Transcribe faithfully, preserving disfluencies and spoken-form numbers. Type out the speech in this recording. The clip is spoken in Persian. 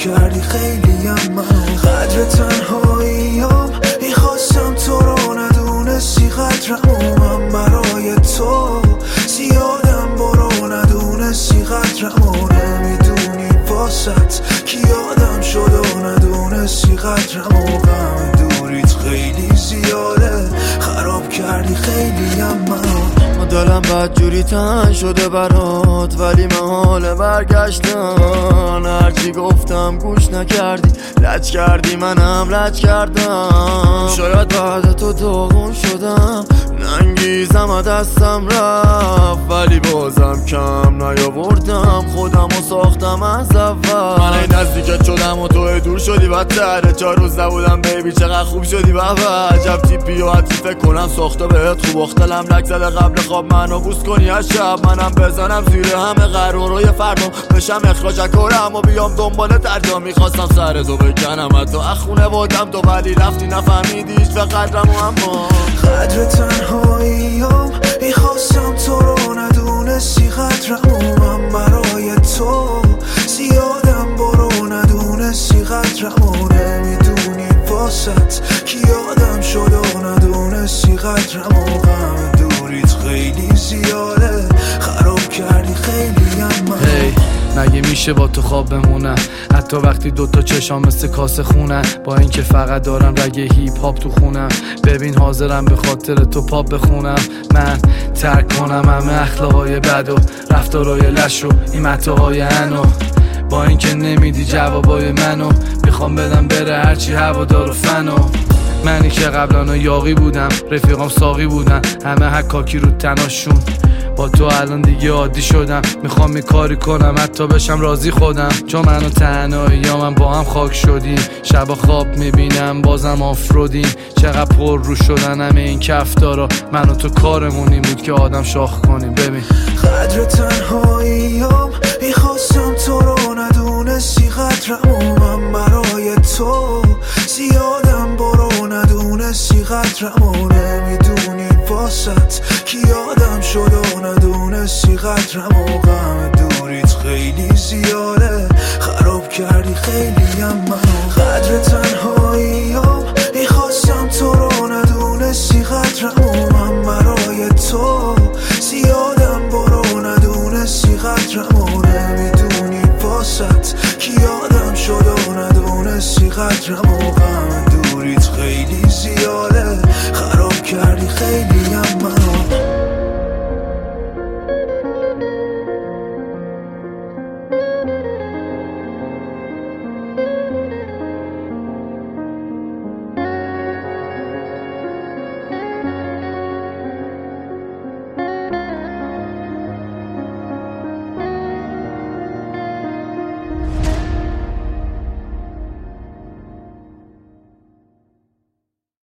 کردی خیلی هم من قدر تنهاییم میخواستم تو رو ندونستی قدرمو من برای تو زیادم برو ندونستی قدرمو نمیدونی واسط کی یادم شد و ندونستی قدرمو غم دوریت خیلی زیاده خراب کردی خیلی هم من دلم بدجوری تنگ شده برات ولی من حال برگشتن هرچی گفتم گوش نکردی لج کردی منم لج کردم شاید بعد تو داغون شدم ننگیزم دستم رفت ولی بازم کم نیاوردم خودم و ساختم از اول من این نزدیکت شدم و تو دور شدی بدتره چهار روز نبودم بیبی چقدر خوب شدی بابا عجب تیپی و حتی فکر کنم ساخته بهت خوب اختلم لک زده قبل خواب منو بوس کنی از شب منم بزنم زیر همه قرار و یه فردم بشم اخراج کنم و بیام دنبال درجا میخواستم سر تو بکنم حتی اخونه بودم تو ولی رفتی نفهمیدیش به قدرم و اما قدر تنهاییم میخواستم تو رو ندونستی قدرمو من برای تو زیادم برو ندونستی قدرمو نمیدونی واسط کی یادم شد و ندونستی قدرمو غم دوریت خیلی زیاده خراب کردی خیلی هم من hey. مگه میشه با تو خواب بمونم حتی وقتی دوتا چشام مثل کاسه خونن با اینکه فقط دارم رگ هیپ هاپ تو خونم ببین حاضرم به خاطر تو پاپ بخونم من ترک کنم همه اخلاقای بد و رفتارای لش و این متاهای انو با اینکه نمیدی جوابای منو میخوام بدم بره هرچی هوادار و فنو منی که قبلا یاقی بودم رفیقام ساقی بودن همه حکاکی رو تناشون با تو الان دیگه عادی شدم میخوام یه کاری کنم حتی بشم راضی خودم چون من و تنهایی یا من با هم خاک شدیم شب خواب میبینم بازم آفرودیم چقدر پر رو شدن همه این کفتارا من و تو کارمون این بود که آدم شاخ کنیم ببین قدر تنهاییم میخواستم تو رو ندونستی قدرمو من برای تو زیادم برو ندونستی قدرمو نمیدونی واسط کی یادم شد و ندونستی قدرمو غم دوریت خیلی زیاده خراب کردی خیلی هم من قدر تنهاییم میخواستم تو رو ندونستی قدرمو من برای تو زیادم برو ندونستی قدرمو نمیدونی واسط کی یادم شد و ندونستی قدرمو غم دوریت خیلی زیاده خراب کردی خیلی هم من